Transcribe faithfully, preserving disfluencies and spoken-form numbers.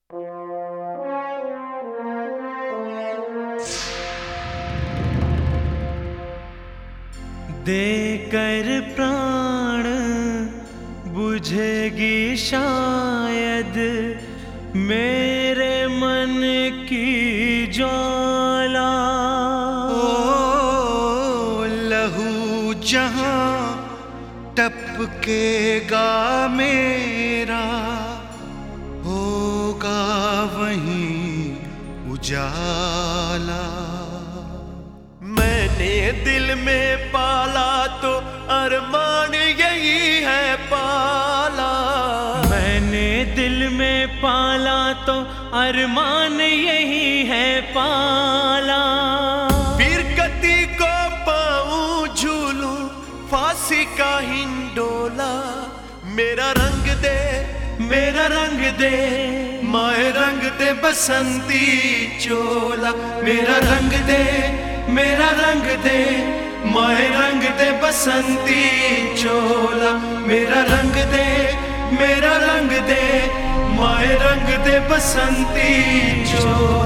देकर प्राण बुझेगी शायद मेरे मन की ज्वाला। ओ लहू जहां टपकेगा मेरा, होगा वहीं उजाला। मैंने दिल में पाला तो अरमान यही है पाला। मैंने दिल में पाला तो अरमान यही है पाला। वीर गति को पाऊं झूलूं फांसी का हिंडोला। मेरा रंग दे मेरा रंग दे माए रंग दे बसंती चोला। मेरा रंग दे मेरा रंग दे माए रंग दे बसंती चोला। मेरा रंग दे मेरा रंग दे माए रंग दे बसंती चोला।